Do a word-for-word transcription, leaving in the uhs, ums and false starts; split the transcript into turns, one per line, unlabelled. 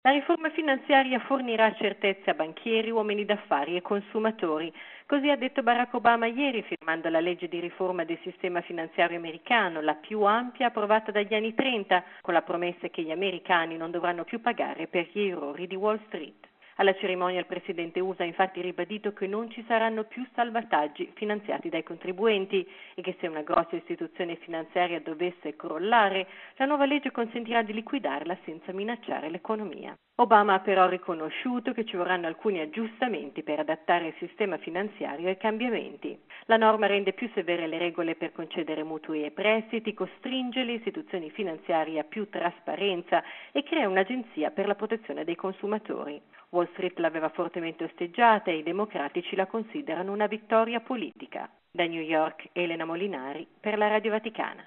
La riforma finanziaria fornirà certezze a banchieri, uomini d'affari e consumatori. Così ha detto Barack Obama ieri firmando la legge di riforma del sistema finanziario americano, la più ampia approvata dagli anni trenta, con la promessa che gli americani non dovranno più pagare per gli errori di Wall Street. Alla cerimonia il presidente U S A ha infatti ribadito che non ci saranno più salvataggi finanziati dai contribuenti e che se una grossa istituzione finanziaria dovesse crollare, la nuova legge consentirà di liquidarla senza minacciare l'economia. Obama ha però riconosciuto che ci vorranno alcuni aggiustamenti per adattare il sistema finanziario ai cambiamenti. La norma rende più severe le regole per concedere mutui e prestiti, costringe le istituzioni finanziarie a più trasparenza e crea un'agenzia per la protezione dei consumatori. Wall Street l'aveva fortemente osteggiata e i democratici la considerano una vittoria politica. Da New York, Elena Molinari per la Radio Vaticana.